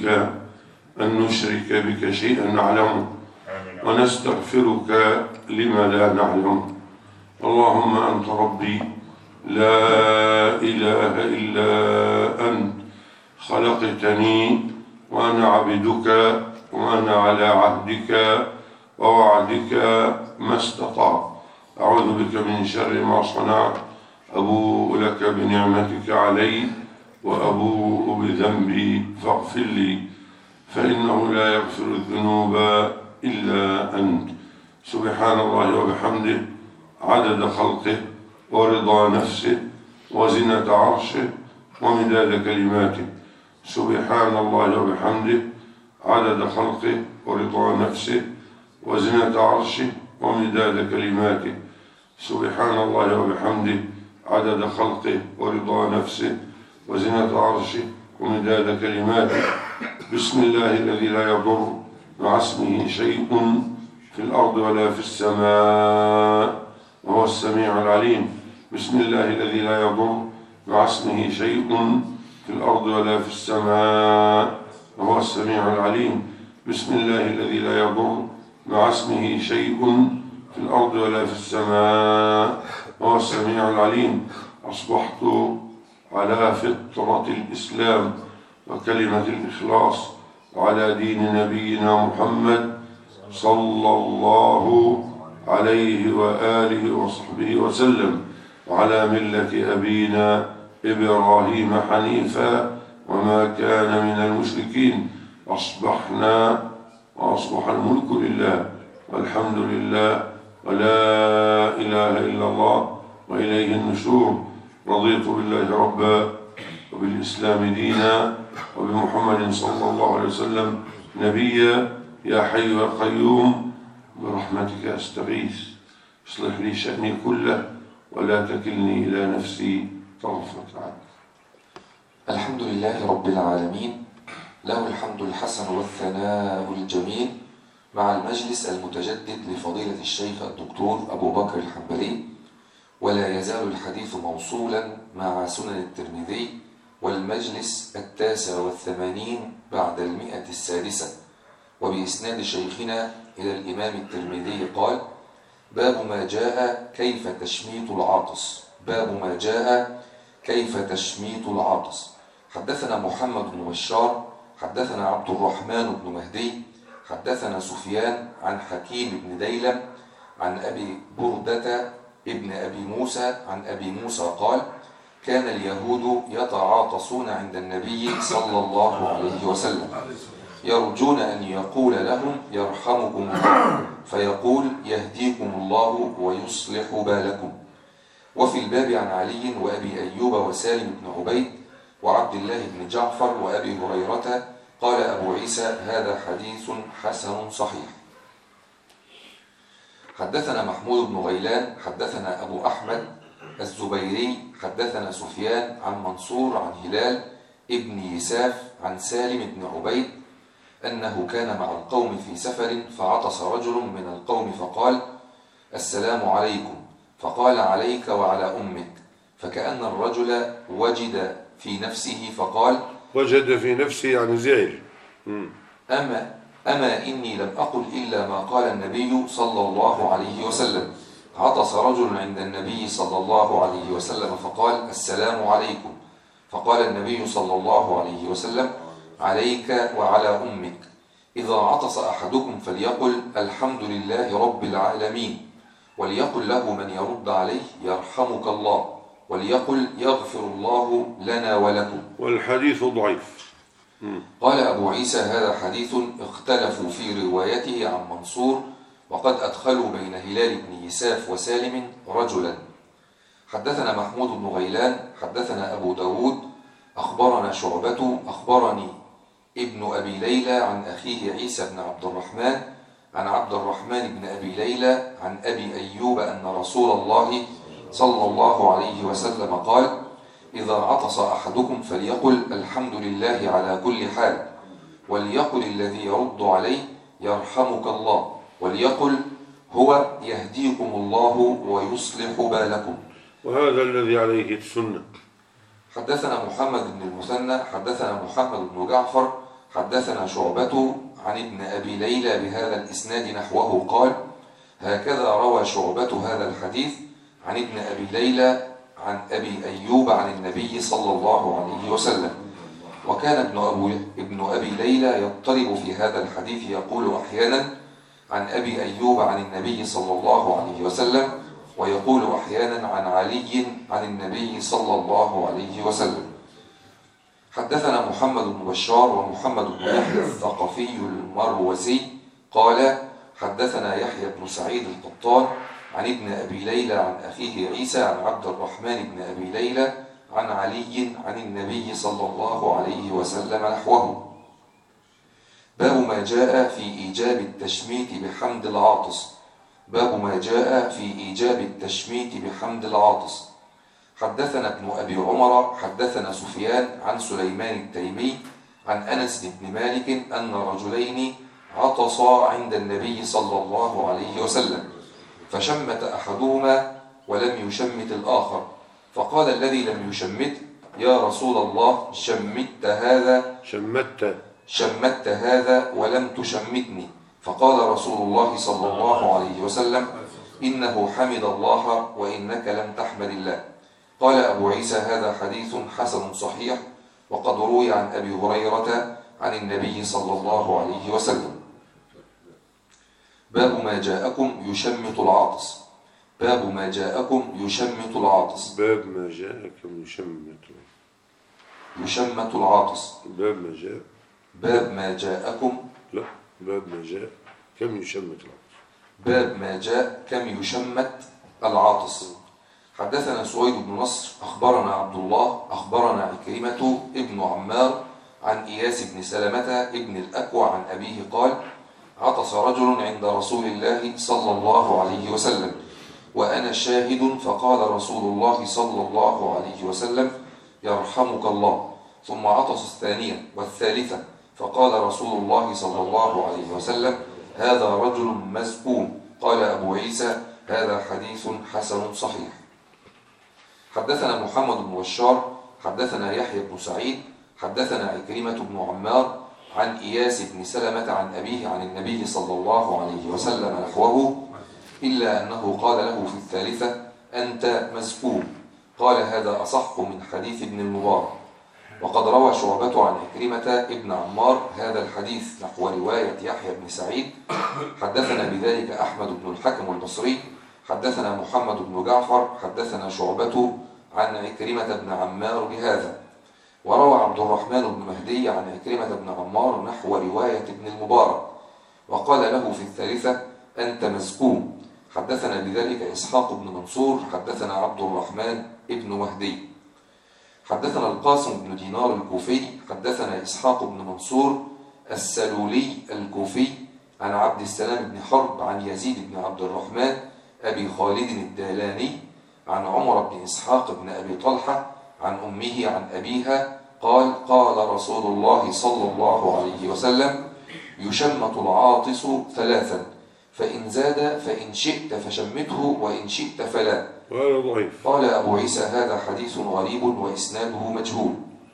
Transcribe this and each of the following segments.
أن نشرك بك شيئا نعلمه، ونستغفرك لما لا نعلم. اللهم أنت ربي لا إله إلا أنت، خلقتني وأنا عبدك، وأنا على عهدك ووعدك ما استطعت. أعوذ بك من شر ما صنعت، أبوء لك بنعمتك علي وأبوء بذنبي فاغفر لي، فإنه لا يغفر الذنوب إلا أنت. سبحان الله وبحمده عدد خلقه ورضا نفسه وزنة عرشه ومداد كلماته. سبحان الله وبحمده عدد خلقه ورضا نفسه وزنة عرشه ومداد كلماته. سبحان الله وبحمده عدد خلقه ورضا نفسه وزنة عرشه ومداد كلماته. بسم الله الذي لا يضر مع اسمه شيء في الأرض ولا في السماء وهو السميع العليم. بسم الله الذي لا يضر مع اسمه شيء في الأرض ولا في السماء وهو السميع العليم. بسم الله الذي لا يضر مع اسمه شيء في الأرض ولا في السماء وهو السميع العليم. أصبحت على فطرة الإسلام وكلمة الإخلاص وعلى دين نبينا محمد صلى الله عليه وآله وصحبه وسلم، وعلى ملة أبينا إبراهيم حنيفا وما كان من المشركين. أصبحنا وأصبح الملك لله والحمد لله ولا إله إلا الله وإليه النشور. رضيت بالله ربا وبالإسلام دينا وبمحمد صلى الله عليه وسلم نبيا. يا حي يا قيوم برحمتك أستغيث، اصلح لي شأني كله ولا تكلني إلى نفسي طرفة عين. الحمد لله رب العالمين، له الحمد الحسن والثناء الجميل، مع المجلس المتجدد لفضيلة الشيخ الدكتور أبو بكر الحنبلي. ولا يزال الحديث موصولا مع سنن الترمذي، والمجلس 89 بعد 106، وبإسناد شيخنا إلى الإمام الترمذي قال: باب ما جاء كيف تشميت العاطس. باب ما جاء كيف تشميت العاطس. حدثنا محمد بن بشار حدثنا عبد الرحمن بن مهدي حدثنا سفيان عن حكيم بن ديلم عن أبي بردة ابن أبي موسى عن أبي موسى قال: كان اليهود يتعاطسون عند النبي صلى الله عليه وسلم، يرجون أن يقول لهم يرحمكم الله، فيقول يهديكم الله ويصلح بالكم. وفي الباب عن علي وأبي أيوب وسالم بن عبيد وعبد الله بن جعفر وأبي هريرة. قال أبو عيسى: هذا حديث حسن صحيح. حدثنا محمود بن غيلان حدثنا أبو أحمد الزبيري حدثنا سفيان عن منصور عن هلال ابن يساف عن سالم بن عبيد أنه كان مع القوم في سفر، فعطس رجل من القوم فقال: السلام عليكم. فقال: عليك وعلى أمك. فكأن الرجل وجد في نفسه فقال: وجد في نفسه يعني زعل. أما إني لم أقل إلا ما قال النبي صلى الله عليه وسلم. عطس رجل عند النبي صلى الله عليه وسلم فقال: السلام عليكم. فقال النبي صلى الله عليه وسلم: عليك وعلى أمك. إذا عطس أحدكم فليقل الحمد لله رب العالمين، وليقل له من يرد عليه يرحمك الله، وليقل يغفر الله لنا ولكم. والحديث ضعيف. قال أبو عيسى: هذا حديث اختلفوا في روايته عن منصور، وقد أدخلوا بين هلال بن يساف وسالم رجلا. حدثنا محمود بن غيلان حدثنا أبو داود أخبرنا شعبة أخبرني ابن أبي ليلى عن أخيه عيسى بن عبد الرحمن عن عبد الرحمن بن أبي ليلى عن أبي أيوب أن رسول الله صلى الله عليه وسلم قال: إذا عطس أحدكم فليقل الحمد لله على كل حال، وليقل الذي يرد عليه يرحمك الله، وليقل هو يهديكم الله ويصلح بالكم. وهذا الذي عليه السنة. حدثنا محمد بن المثنى حدثنا محمد بن جعفر حدثنا شعبة عن ابن أبي ليلى بهذا الإسناد نحوه قال: هكذا روى شعبة هذا الحديث عن ابن أبي ليلى عن أبي أيوب عن النبي صلى الله عليه وسلم. وكان ابن أبي ليلى يضطرب في هذا الحديث، يقول أحيانا عن أبي أيوب عن النبي صلى الله عليه وسلم، ويقول أحيانا عن علي عن النبي صلى الله عليه وسلم. حدثنا محمد بن بشار ومحمد بن يحيى الثقفي المروزي قال: حدثنا يحيى بن سعيد القطان عن ابن أبي ليلى عن أخيه عيسى عن عبد الرحمن بن أبي ليلى عن علي عن النبي صلى الله عليه وسلم نحوه. باب ما جاء في إيجاب التشميت بحمد العاطس. باب ما جاء في إيجاب التشميت بحمد العاطس. حدثنا ابن أبي عمر حدثنا سفيان عن سليمان التيمي عن أنس بن مالك أن رجلين عطسا عند النبي صلى الله عليه وسلم، فشمت أحدهما ولم يشمت الآخر، فقال الذي لم يشمت: يا رسول الله، شمت هذا ولم تشمتني. فقال رسول الله صلى الله عليه وسلم: إنه حمد الله وإنك لم تحمد الله. قال أبو عيسى: هذا حديث حسن صحيح، وقد روي عن أبي هريرة عن النبي صلى الله عليه وسلم. باب ما جاءكم يشمت العاطس. باب ما جاءكم يشمت العاطس. باب ما جاءكم يشمت العاطس. باب ما جاء كم يشمت العاطس. باب ما جاء كم يشمت العاطس. حدثنا سويد بن نصر أخبرنا عبد الله أخبرنا عكرمة ابن عمار عن إياس بن سلمة ابن الأكوع عن أبيه قال: عطس رجل عند رسول الله صلى الله عليه وسلم وأنا شاهد، فقال رسول الله صلى الله عليه وسلم: يرحمك الله. ثم عطس الثانية والثالثة، فقال رسول الله صلى الله عليه وسلم: هذا رجل مزكوم. قال أبو عيسى: هذا حديث حسن صحيح. حدثنا محمد بن بشار حدثنا يحيى بن سعيد حدثنا عكرمة بن عمار عن إياس بن سلمة عن أبيه عن النبي صلى الله عليه وسلم نحوه، إلا أنه قال له في الثالثة: أنت مزكوم. قال: هذا أصح من حديث ابن المبارك. وقد روى شعبة عن عكرمة ابن عمار هذا الحديث نحو رواية يحيى بن سعيد. حدثنا بذلك أحمد بن الحكم البصري حدثنا محمد بن جعفر حدثنا شعبة عن عكرمة بن عمار بهذا. وروى عبد الرحمن بن مهدي عن عكرمة بن عمار نحو رواية ابن المبارك، وقال له في الثالثة: أنت مزكوم. حدثنا بذلك إسحاق بن منصور حدثنا عبد الرحمن بن مهدي. حدثنا القاسم بن دينار الكوفي حدثنا إسحاق بن منصور السلولي الكوفي عن عبد السلام بن حرب عن يزيد بن عبد الرحمن أبي خالد الدالاني عن عمر بن إسحاق بن أبي طلحة عن أمه عن أبيها قال: قال رسول الله صلى الله عليه وسلم: يشمت العاطس ثلاثا، فإن زاد فإن شئت فشمته وإن شئت فلا. قال أبو عيسى: هذا حديث غريب وإسناده مجهول.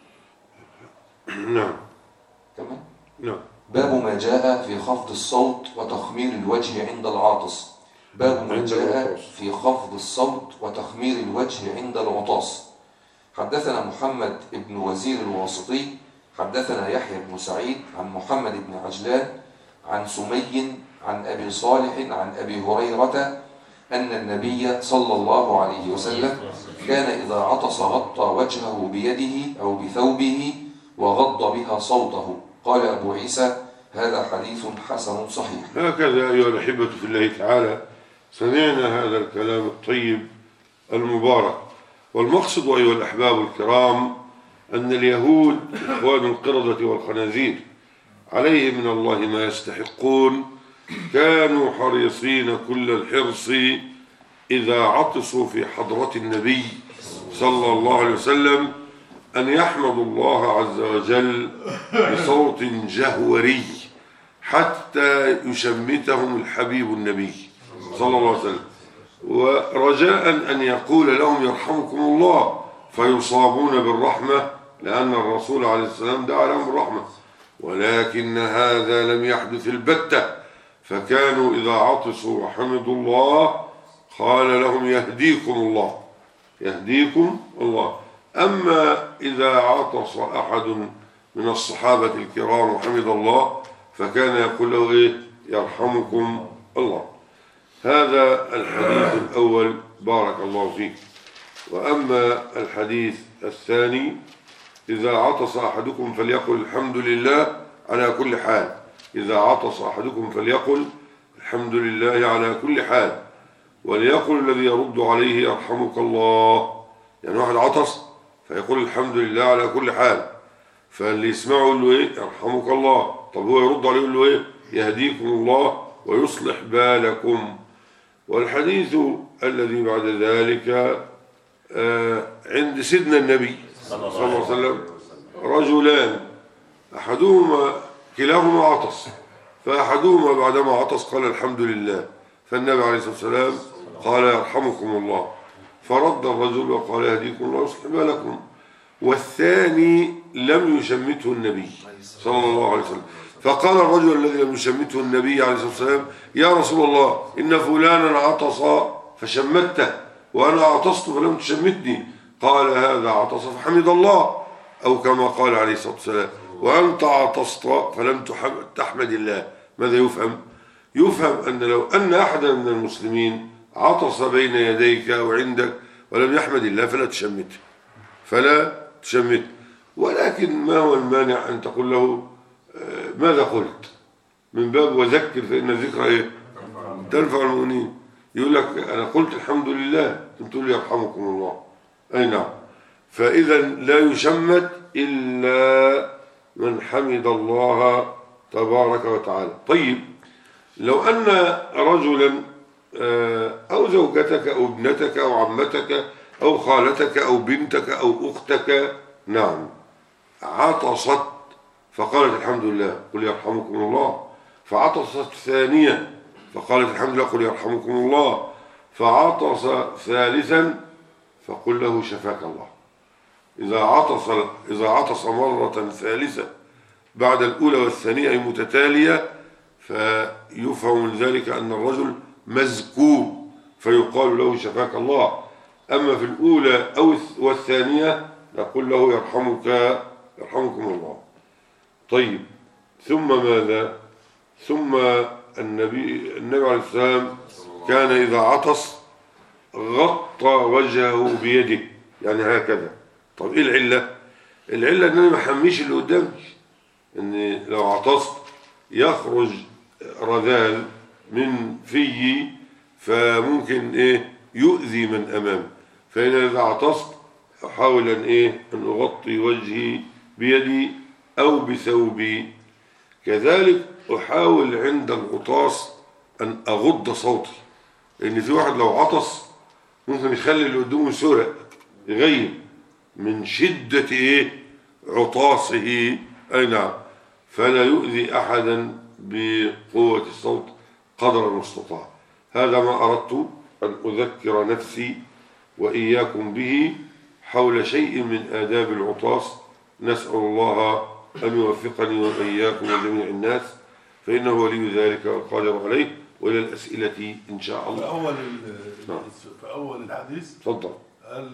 نعم. كمان؟ نعم. باب ما جاء في خفض الصوت وتخمير الوجه عند العاطس. باب ما جاء في خفض الصوت وتخمير الوجه عند العطاس. حدثنا محمد بن وزير الواسطي حدثنا يحيى بن سعيد عن محمد بن عجلان عن سمي عن أبي صالح عن أبي هريرة أن النبي صلى الله عليه وسلم كان إذا عطس غطى وجهه بيده أو بثوبه وغض بها صوته. قال أبو عيسى: هذا حديث حسن صحيح. هكذا أيها الأحبة في الله تعالى سمعنا هذا الكلام الطيب المبارك. والمقصد أيها الأحباب الكرام أن اليهود إخوان القردة والخنازير عليهم من الله ما يستحقون، كانوا حريصين كل الحرص إذا عطسوا في حضرة النبي صلى الله عليه وسلم أن يحمدوا الله عز وجل بصوت جهوري حتى يشمتهم الحبيب النبي صلى الله عليه وسلم، ورجاء أن يقول لهم: يرحمكم الله، فيصابون بالرحمة، لأن الرسول عليه السلام دعا لهم بالرحمة. ولكن هذا لم يحدث البتة، فكانوا إذا عطسوا وحمدوا الله قال لهم يهديكم الله، يهديكم الله. أما إذا عطس أحد من الصحابة الكرام وحمد الله فكان يقول له إيه؟ يرحمكم الله. هذا الحديث الأول بارك الله فيك. وأما الحديث الثاني: إذا عطس أحدكم فليقل الحمد لله على كل حال. إذا عطس أحدكم فليقل الحمد لله على كل حال، وليقل الذي يرد عليه يرحمك الله. يعني واحد عطس فيقول الحمد لله على كل حال، فاللي يسمعه يقول له إيه؟ يرحمك الله. طب هو يرد عليه يقول له إيه؟ يهديكم الله ويصلح بالكم. والحديث الذي بعد ذلك عند سيدنا النبي صلى الله عليه وسلم: رجلان أحدهما كلاهما عطس، فأحدهما بعدما عطس قال الحمد لله، فالنبي عليه الصلاة والسلام قال يرحمكم الله، فرد الرجل وقال يهديكم الله ويصلح بالكم. والثاني لم يشمته النبي صلى الله عليه وسلم، فقال الرجل الذي لم يشمته النبي عليه الصلاة والسلام: يا رسول الله إن فلانا عطس فشمته وأنا عطست فلم تشمتني. قال هذا عطس فحمد الله، أو كما قال عليه الصلاة والسلام: وأنت عطست فلم تحمد الله. ماذا يفهم؟ يفهم أن لو أن أحدا من المسلمين عطس بين يديك أو عندك ولم يحمد الله فلا تشمته، فلا تشمته. ولكن ما هو المانع أن تقول له ماذا قلت؟ من باب وذكر فإن الذكر إيه؟ تنفع المؤمنين. يقول لك أنا قلت الحمد لله، تقول لي يرحمكم الله. أي نعم. فإذا لا يشمت إلا من حمد الله تبارك وتعالى. طيب، لو أن رجلا أو زوجتك أو ابنتك أو عمتك أو خالتك أو بنتك أو أختك نعم عطست فقالت الحمد لله قل يرحمكم الله، فعطست ثانية فقالت الحمد لله قل يرحمكم الله، فعطس ثالثا فقل له شفاك الله. إذا عطس مرة ثالثة بعد الأولى والثانية أي متتالية فيفهم من ذلك أن الرجل مذكور فيقال له شفاك الله. أما في الأولى أو والثانية نقول له يرحمكم الله. طيب، ثم ماذا؟ ثم النبي عليه السلام كان إذا عطس غطى وجهه بيده، يعني هكذا. طب إيه العلة؟ العلة أن أنا ما حميش اللي قدامي، أن لو عطست يخرج رذال من فيي فممكن يؤذي من أمامي، فإذا إذا عطست أحاول أن أغطي وجهي بيدي أو بثوبي. كذلك أحاول عند العطاس أن أغض صوتي، لأن في واحد لو عطس ممكن يخلي اللي قدامه سرق يغيب من شدة عطاسه. أي نعم. فلا يؤذي أحدا بقوة الصوت قدر المستطاع. هذا ما أردت أن أذكر نفسي وإياكم به حول شيء من آداب العطاس. نسأل الله أن يوفقني وإياكم وجميع الناس، فإنه ولي ذلك والقادر عليه. وإلى الأسئلة إن شاء الله. في أول الحديث تفضل. قال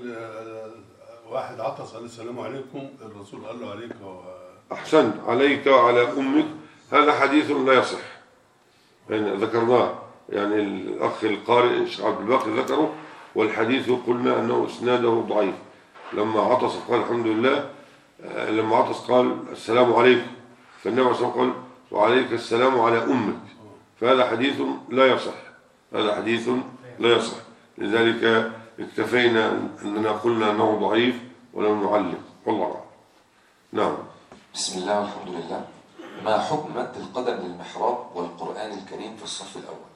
واحد عطس قال السلام عليكم، الرسول قال له عليك أحسنت، عليك وعلى أمك. هذا حديث لا يصح، يعني ذكرناه، يعني الأخ القارئ الشيخ عبد الباقي ذكره، والحديث قلنا أنه إسناده ضعيف. لما عطس قال الحمد لله، لما عطس قال السلام عليكم، فالنبي عليه الصلاة والسلام قال وعليك السلام على أمك. فهذا حديث لا يصح، هذا حديث لا يصح. لذلك اكتفينا أننا قلنا أنه ضعيف ولم نعلق، والله أعلم. نعم. بسم الله والحمد لله. ما حكم مد القدم للمحراب والقرآن الكريم في الصف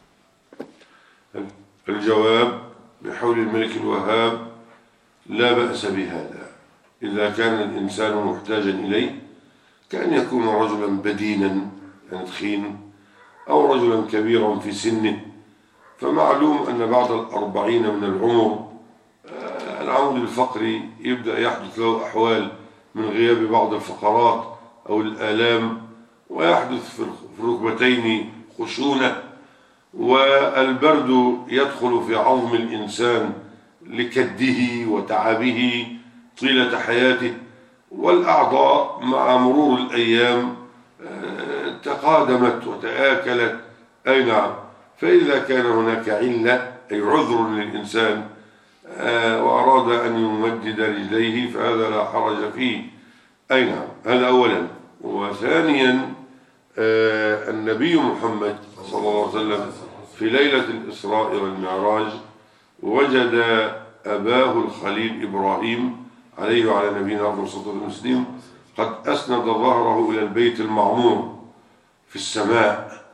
الأول؟ الجواب بحول الملك الوهاب لا بأس بهذا إذا كان الإنسان محتاجا إليه، كأن يكون رجلا بدينا يعني تخين أو رجلا كبيرا في سنه. فمعلوم أن بعد 40 من العمر العمود الفقري يبدأ يحدث له أحوال من غياب بعض الفقرات أو الآلام، ويحدث في الركبتين خشونة، والبرد يدخل في عظم الإنسان لكده وتعبه طيلة حياته، والأعضاء مع مرور الأيام تقادمت وتآكلت. أي نعم. فإذا كان هناك علة أي عذر للإنسان وأراد أن يمدد رجليه فهذا لا حرج فيه. أي نعم. هذا أولا. وثانيا النبي محمد صلى الله عليه وسلم في ليلة الإسراء والمعراج وجد أباه الخليل إبراهيم عليه وعلى نبينا أفضل الصلاة والسلام قد أسند ظهره إلى البيت المعمور في السماء،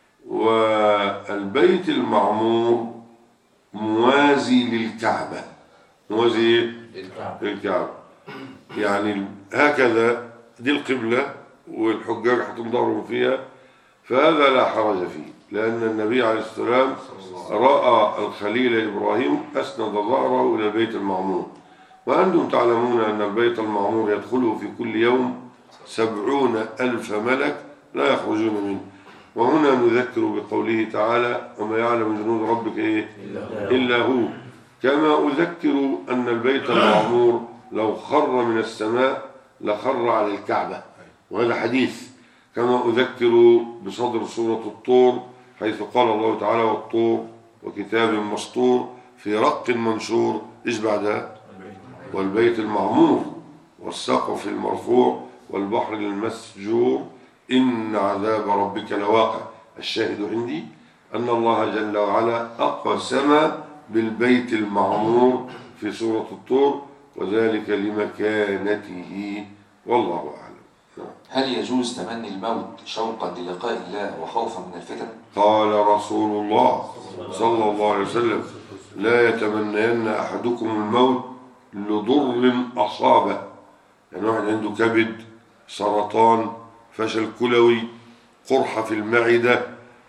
والبيت المعمور موازي للكعبة، موازي للكعبة، يعني هكذا دي القبلة والحجاج حطوا ظهرهم فيها، فهذا لا حرج فيه، لأن النبي عليه السلام رأى الخليل إبراهيم أسند ظهره إلى البيت المعمور. وأنتم تعلمون أن البيت المعمور يدخله في كل يوم 70,000 ملك لا يخرجون منه. وهنا نذكر بقوله تعالى: وما يعلم جنود ربك إيه؟ إلا هو. كما أذكر أن البيت المعمور لو خر من السماء لخر على الكعبة، وهذا حديث. كما أذكر بصدر سورة الطور حيث قال الله تعالى: والطور وكتاب مسطور في رق منشور. إيش بعدها؟ والبيت المعمور والسقف المرفوع والبحر المسجور إن عذاب ربك لواقع. الشاهد عندي أن الله جل وعلا أقسم بالبيت المعمور في سورة الطور، وذلك لمكانته، والله أعلم. هل يجوز تمني الموت شوقا للقاء الله وخوفا من الفتن؟ قال رسول الله صلى الله عليه وسلم: لا يتمنين أحدكم الموت لضر أصابه. يعني واحد عنده كبد، سرطان، فشل كلوي، قرحة في المعدة،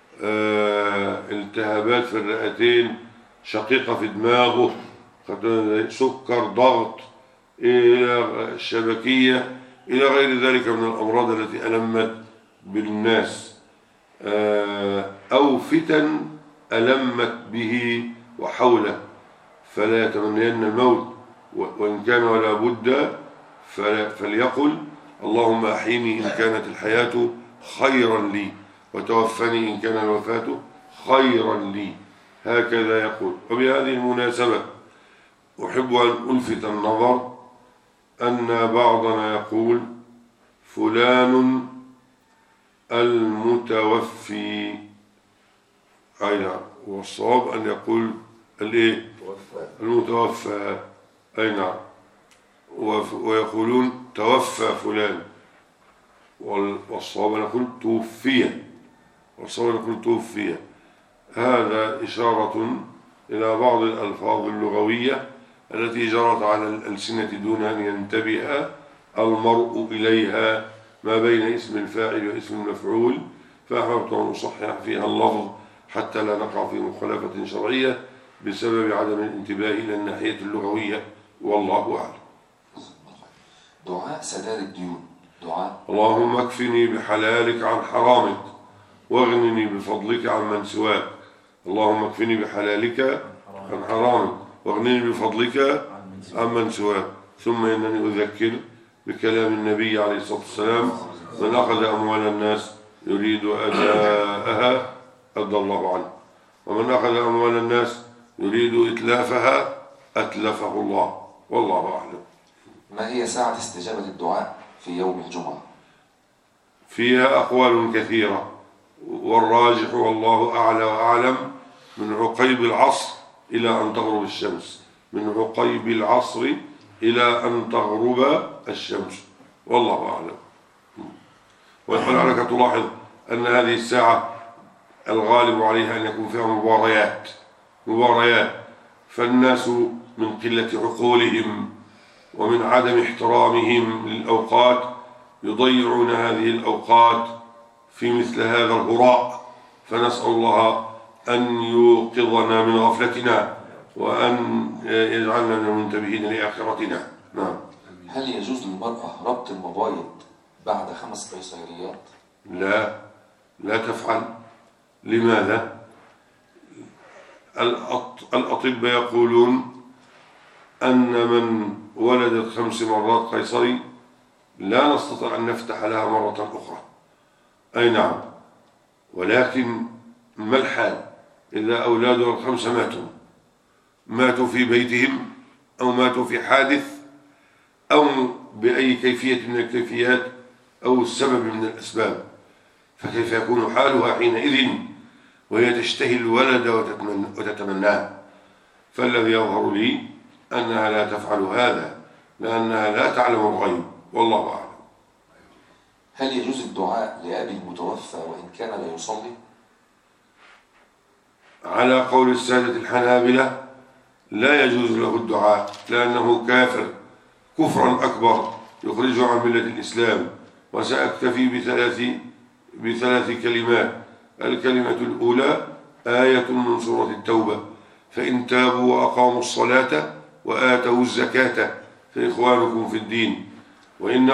التهابات في الرئتين، شقيقة في دماغه، سكر، ضغط، الشبكية، إلى غير ذلك من الأمراض التي ألمت بالناس، أو فتن ألمت به وحوله، فلا يتمنين الموت، وإن كان ولا بد فليقل: اللهم أحيني إن كانت الحياة خيرا لي، وتوفني إن كان الوفاة خيرا لي. هكذا يقول. وبهذه المناسبة أحب أن ألفت النظر أن بعضنا يقول: فلان المتوفي. أي نعم. والصواب أن يقول الإيه؟ المتوفى. أي نعم. ويقولون توفى فلان، والصواب أن يقول توفي، والصواب أن يقول توفي. هذا إشارة إلى بعض الألفاظ اللغوية التي جرت على الألسنة دون أن ينتبه المرء إليها ما بين اسم الفاعل واسم المفعول، فأحببت أن أصحح فيها اللفظ حتى لا نقع في مخالفة شرعية بسبب عدم الانتباه إلى الناحية اللغوية، والله أعلم. دعاء سداد الديون. دعاء: اللهم اكفني بحلالك عن حرامك واغنني بفضلك عن من سواك. اللهم اكفني بحلالك عن حرامك واغنني بفضلك عن من سواك. ثم إنني أذكر بكلام النبي عليه الصلاة والسلام: من أخذ أموال الناس يريد أداءها أدى الله عنه، ومن أخذ أموال الناس يريد إتلافها أتلفه الله، والله أعلم. ما هي ساعة استجابة الدعاء في يوم الجمعة؟ فيها أقوال كثيرة، والراجح والله أعلى وأعلم من عقيب العصر إلى أن تغرب الشمس، من عقيب العصر إلى أن تغرب الشمس، والله أعلم. ولعلك تلاحظ أن هذه الساعة الغالب عليها أن يكون فيها مباريات، فالناس من قلة عقولهم ومن عدم احترامهم للأوقات يضيعون هذه الأوقات في مثل هذا الهراء، فنسأل الله أن يوقظنا من غفلتنا وأن يجعلنا من المنتبهين لآخرتنا. نعم. هل يجوز للمرأة ربط المبايض بعد 5 قيصريات؟ لا تفعل. لماذا؟ الأطباء يقولون أن من ولدت 5 مرات قيصري لا نستطيع أن نفتح لها مرة أخرى. أي نعم، ولكن ما الحال إذا أولادها ال5 ماتوا في بيتهم أو ماتوا في حادث أو بأي كيفية من الكيفيات أو السبب من الأسباب، فكيف يكون حالها حينئذ وهي تشتهي الولد وتتمناه؟ فالذي يظهر لي أنها لا تفعل هذا لأنها لا تعلم الغيب، والله أعلم. هل يجوز الدعاء لأبي المتوفى وإن كان لا يصلي؟ على قول السادة الحنابلة لا يجوز له الدعاء لأنه كافر كفرا أكبر يخرجه عن ملة الإسلام. وسأكتفي بثلاث كلمات. الكلمة الأولى آية من سورة التوبة: فإن تابوا وأقاموا الصلاة وآتوا الزكاة فإخوانكم في الدين وإن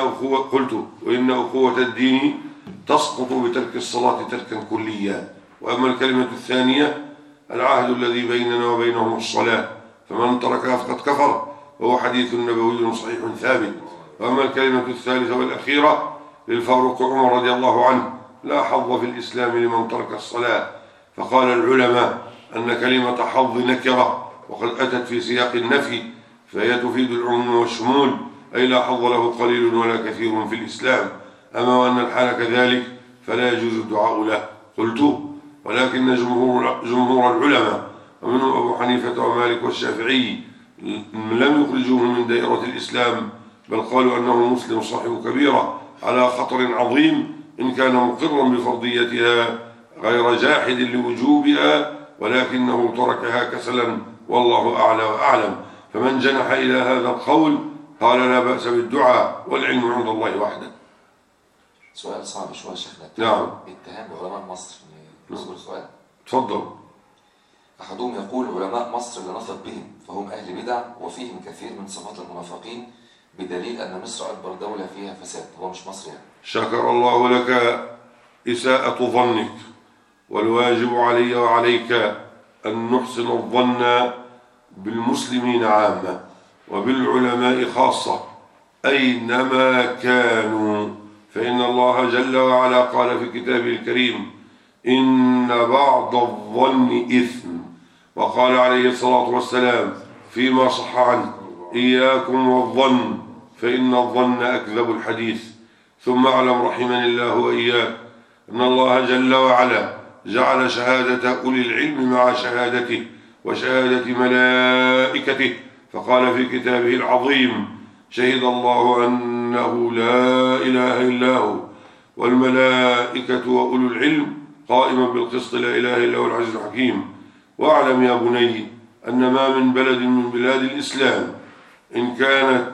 أخوة الدين تسقط بترك الصلاة تركا كليا. وأما الكلمة الثانية: العهد الذي بيننا وبينهم الصلاة فمن تركها فقد كفر، وهو حديث نبوي صحيح ثابت. وأما الكلمة الثالثة والأخيرة للفاروق عمر رضي الله عنه: لا حظ في الإسلام لمن ترك الصلاة. فقال العلماء أن كلمة حظ نكرة وقد أتت في سياق النفي، فهي تفيد العموم والشمول، أي لا حظ له قليل ولا كثير في الإسلام. أما وأن الحال كذلك فلا يجوز الدعاء له. قلت: ولكن جمهور العلماء ومنهم أبو حنيفة ومالك والشافعي لم يخرجوه من دائرة الإسلام، بل قالوا أنه مسلم صاحب كبيرة على خطر عظيم إن كان مقرا بفرضيتها غير جاحد لوجوبها، ولكنه تركها كسلا، والله أعلى وأعلم. فمن جنح إلى هذا القول قال لا بأس بالدعاء والعلم عند الله وحده. سؤال صعب شوية شيخنا. نعم. اتهام بعلماء مصر. نصبر سؤال. تفضل. أحدهم يقول: علماء مصر لا نثق بهم فهم أهل بدع وفيهم كثير من صفات المنافقين، بدليل أن مصر أكبر دولة فيها فساد. هو مش مصر يعني. شكر الله لك إساءة ظنك، والواجب علي وعليك أن نحسن الظن بالمسلمين عامة وبالعلماء خاصة أينما كانوا، فإن الله جل وعلا قال في كتابه الكريم: إن بعض الظن إثم. وقال عليه الصلاة والسلام فيما صح عنه: إياكم والظن فإن الظن أكذب الحديث. ثم اعلم رحمني الله وإياك أن الله جل وعلا جعل شهادة أولي العلم مع شهادته وشهادة ملائكته، فقال في كتابه العظيم: شهد الله أنه لا إله إلا هو والملائكة وأولو العلم قائما بالقسط لا إله إلا هو العزيز الحكيم. واعلم يا بني أن ما من بلد من بلاد الإسلام، إن كانت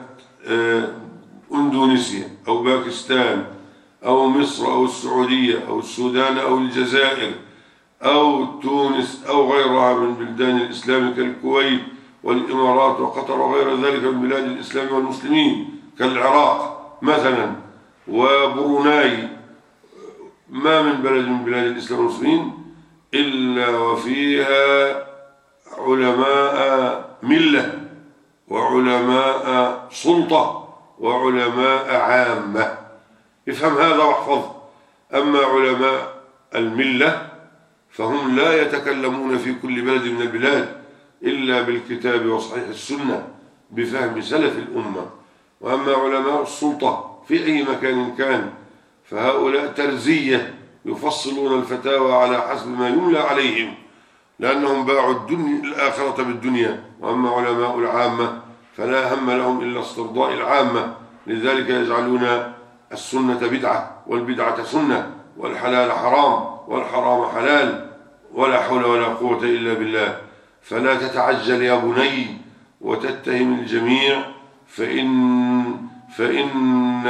أندونيسيا أو باكستان أو مصر أو السعودية أو السودان أو الجزائر أو تونس أو غيرها من بلدان الإسلام كالكويت والإمارات وقطر وغير ذلك من بلاد الإسلام والمسلمين كالعراق مثلا وبروناي، ما من بلد من بلاد الإسلام والمسلمين إلا وفيها علماء ملة وعلماء سلطة وعلماء عامة. افهم هذا واحفظ. أما علماء الملة فهم لا يتكلمون في كل بلد من البلاد إلا بالكتاب وصحيح السنة بفهم سلف الأمة. وأما علماء السلطة في أي مكان كان فهؤلاء ترزية يفصلون الفتاوى على حسب ما يملى عليهم، لأنهم باعوا الآخرة بالدنيا. وأما علماء العامة فلا هم لهم إلا استرضاء العامة، لذلك يجعلون السنة بدعة والبدعة سنة والحلال حرام والحرام حلال، ولا حول ولا قوة إلا بالله. فلا تتعجل يا بني وتتهم الجميع، فإن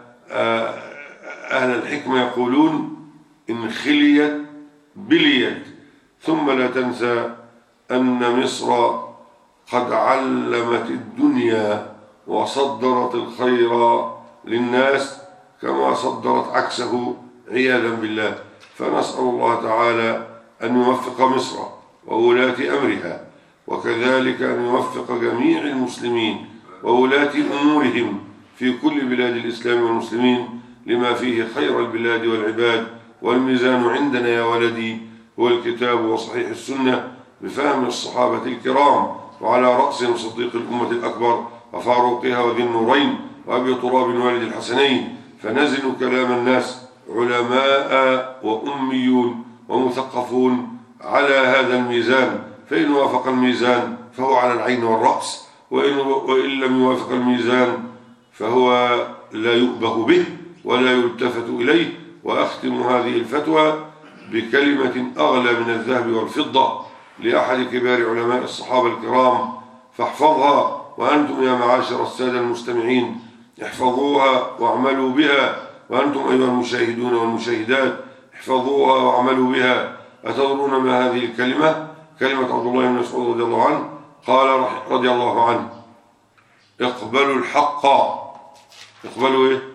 أهل الحكمة يقولون: إن خليت بليت. ثم لا تنسى أن مصر قد علمت الدنيا وصدرت الخير للناس كما صدرت عكسه عياذا بالله. فنسأل الله تعالى أن يوفق مصر وولاة أمرها، وكذلك أن يوفق جميع المسلمين وولاة أمورهم في كل بلاد الإسلام والمسلمين لما فيه خير البلاد والعباد. والميزان عندنا يا ولدي هو الكتاب وصحيح السنة بفهم الصحابة الكرام، وعلى رأسهم صديق الأمة الأكبر وفاروقها وذي النورين وأبي تراب والد الحسنين. فنزلوا كلام الناس علماء وأميون ومثقفون على هذا الميزان، فإن وافق الميزان فهو على العين والرأس، وإن لم يوافق الميزان فهو لا يؤبه به ولا يلتفت إليه. وأختم هذه الفتوى بكلمة أغلى من الذهب والفضة لأحد كبار علماء الصحابة الكرام، فاحفظها. وأنتم يا معاشر السادة المستمعين احفظوها واعملوا بها، وأنتم أيها المشاهدون والمشاهدات احفظوها واعملوا بها. أتدرون ما هذه الكلمة؟ كلمة عبد الله بن مسعود رضي الله عنه، قال رضي الله عنه: اقبلوا الحق، اقبلوا ايه؟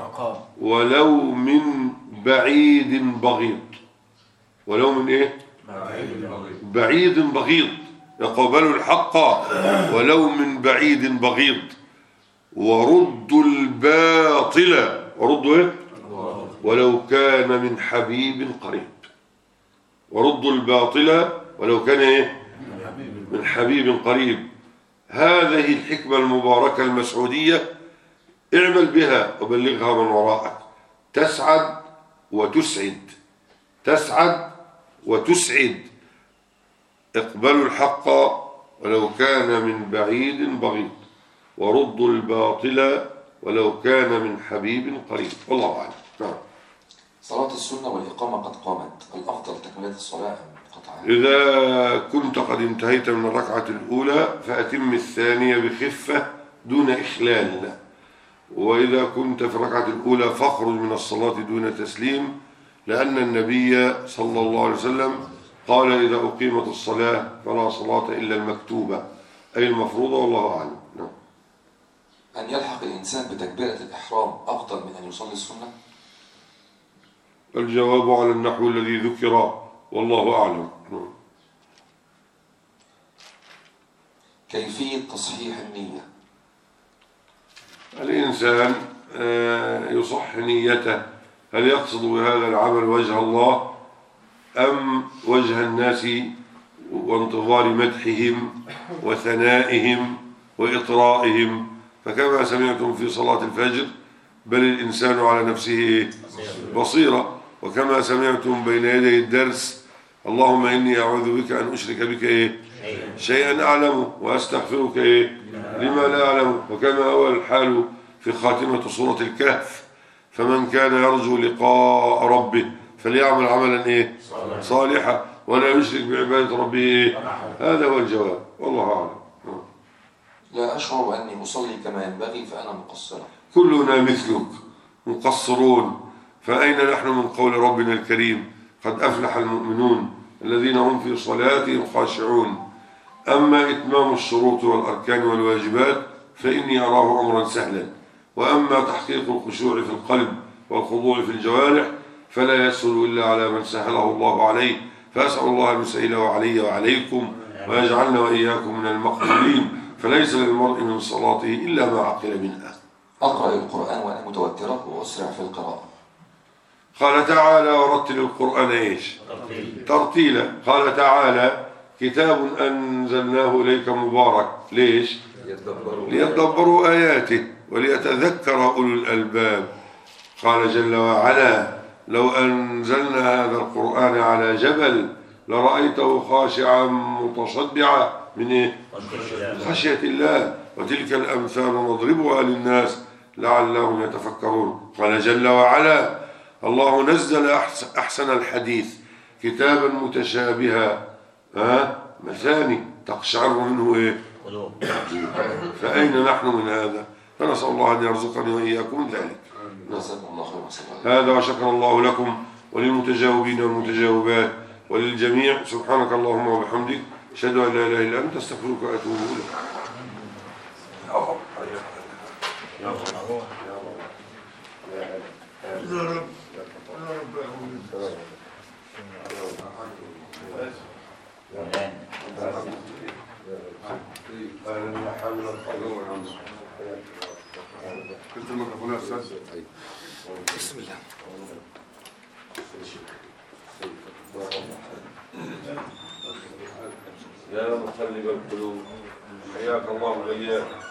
ولو من بعيد بغيض. ولو من ايه؟ بعيد بغيض. يقبلوا الحق ولو من بعيد بغيض، وردوا الباطل، وردوا ايه؟ ولو كان من حبيب قريب. وردوا الباطل ولو كان ايه؟ من حبيب قريب. هذه الحكمة المباركة المسعودية اعمل بها وبلغها من وراءك، تسعد وتسعد، تسعد وتسعد. اقبلوا الحق ولو كان من بعيد بغيض، وردوا الباطل ولو كان من حبيب قريب. والله أعلم. نعم. صلاة السنة والإقامة قد قامت، الأفضل تكملة الصلاة أم قطعها؟ إذا كنت قد انتهيت من الركعة الأولى فأتم الثانية بخفة دون إخلال، وإذا كنت في الركعة الأولى فاخرج من الصلاة دون تسليم، لأن النبي صلى الله عليه وسلم قال: إذا أقيمت الصلاة فلا صلاة إلا المكتوبة، أي المفروضة. والله أعلم. نعم. أن يلحق الإنسان بتكبيرة الإحرام أفضل من أن يصلي السنة؟ الجواب على النحو الذي ذكر، والله أعلم. نعم. كيفية تصحيح النية؟ الإنسان يصح نيته، هل يقصد بهذا العمل وجه الله أم وجه الناس وانتظار مدحهم وثنائهم وإطرائهم؟ فكما سمعتم في صلاة الفجر: بل الإنسان على نفسه بصيرة. وكما سمعتم بين يدي الدرس: اللهم إني أعوذ بك أن أشرك بك شيئا أعلم وأستغفرك لما لا أعلم. وكما هو الحال في خاتمة سورة الكهف: فمن كان يرجو لقاء ربه فليعمل عملا صالحا ولا يشرك بعبادة ربه. هذا هو الجواب، والله أعلم. لا أشعر أني أصلي كما ينبغي فأنا مقصرة. كلنا مثلك مقصرون، فأين نحن من قول ربنا الكريم: قد أفلح المؤمنون الذين هم في صلاتهم خاشعون. أما إتمام الشروط والأركان والواجبات فإني أراه أمرا سهلا، وأما تحقيق الخشوع في القلب والخضوع في الجوارح فلا يسهل إلا على من سهله الله عليه. فأسأل الله أن يسهله علي وعليكم ويجعلنا وإياكم من المقبولين. فليس للمرء من صلاته إلا ما عقل منها. أقرأ القرآن وأنا متوترة وأسرع في القراءة. قال تعالى: ورتل القرآن ترتيلا. قال تعالى: كتاب أنزلناه إليك مبارك. ليش؟ ليتدبروا آياته وليتذكر أولو الألباب. قال جل وعلا: لو أنزلنا هذا القرآن على جبل لرأيته خاشعا متصدعا من خشية الله. وتلك الأمثال نضربها للناس لعلهم يتفكرون. قال جل وعلا: الله نزل أحسن الحديث كتابا متشابها مثاني تقشعر منه فأين نحن من هذا؟ فنسأل الله أن يرزقني وإياكم ذلك. هذا وشكر الله لكم وللمتجاوبين والمتجاوبات وللجميع. سبحانك اللهم وبحمدك، أشهد أن لا إله إلا أنت، أستغفرك وأتوب إليك. كنت الميكروفون يا استاذ. بسم الله. يا مقلب القلوب حياك الله وإياك.